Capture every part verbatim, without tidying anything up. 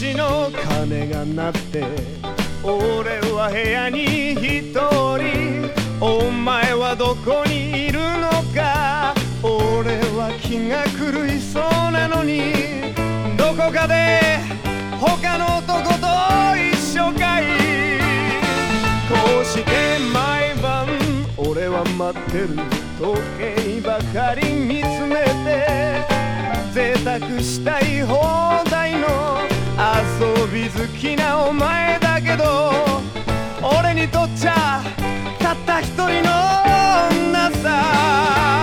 時の鐘が鳴って俺は部屋に一人。お前はどこにいるのか。俺は気が狂いそうなのにどこかで他の男と一緒かい。こうして毎晩俺は待ってる。時計ばかり見つめて贅沢したい放題の遊び好きなお前だけど俺にとっちゃたった一人の女さ。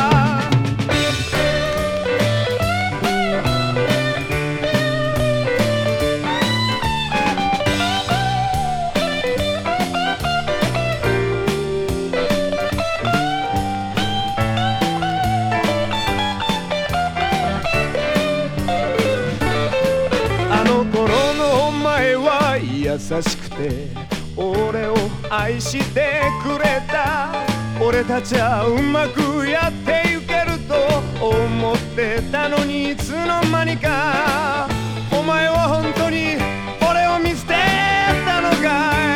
優しくて俺を愛してくれた。俺たちはうまくやってゆけると思ってたのにいつの間にかお前は本当に俺を見捨てたのかい。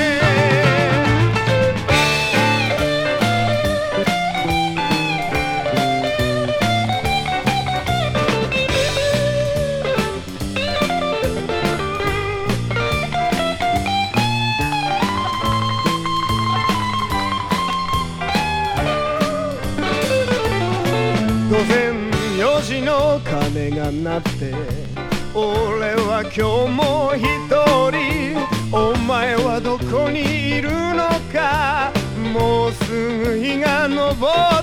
午前よじの鐘が鳴って俺は今日も一人。お前はどこにいるのか。もうすぐ日が昇る。